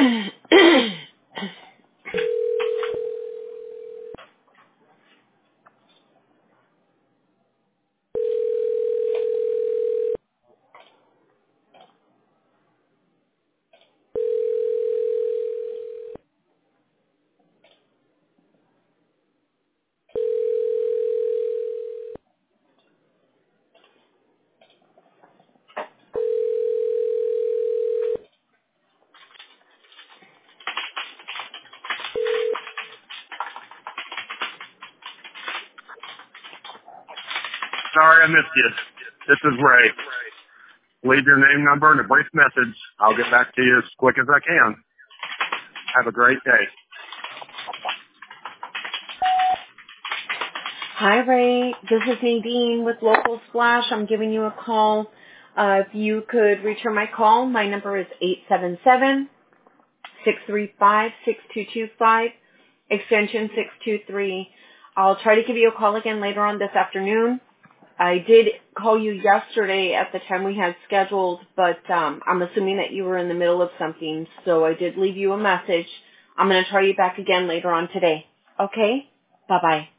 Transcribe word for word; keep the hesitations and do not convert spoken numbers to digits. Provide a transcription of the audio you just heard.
Sorry I missed you. This is Ray. Leave your name, number, and a brief message. I'll get back to you as quick as I can. Have a great day. Hi, Ray. This is Nadine with Local Splash. I'm giving you a call. Uh, if you could return my call, my number is eight seven seven, six three five, six two two five, extension six two three. I'll try to give you a call again later on this afternoon. I did call you yesterday at the time we had scheduled, but um, I'm assuming that you were in the middle of something, so I did leave you a message. I'm going to try you back again later on today. Okay? Bye-bye.